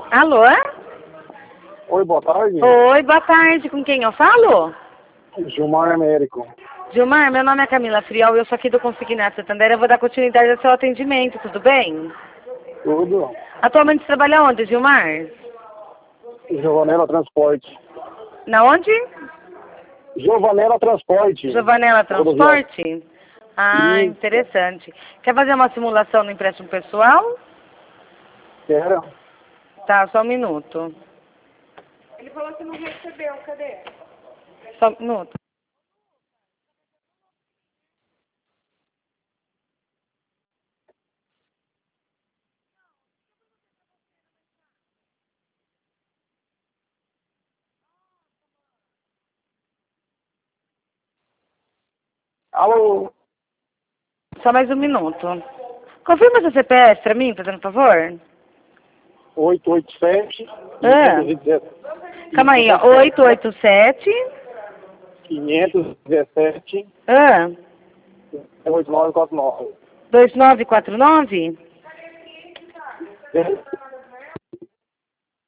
Alô? Oi, boa tarde. Oi, boa tarde. Com quem eu falo? Gilmar Américo. Gilmar, meu nome é Camila Friol e eu sou aqui do Consignato Santander. Eu vou dar continuidade ao seu atendimento, tudo bem? Tudo. Atualmente você trabalha onde, Gilmar? Giovanella Transporte. Na onde? Giovanella Transporte. Giovanella Rodoviária. Transporte? Ah, Isso. interessante. Quer fazer uma simulação no empréstimo pessoal? Quero. Tá, só um minuto. Ele falou que não recebeu, cadê? Só um minuto. Alô? Só mais um minuto. Confirma seu CPF pra mim, fazendo favor? 887. Ah. 517. Calma aí, ó. 887. 517. Ah. 8949. 2949?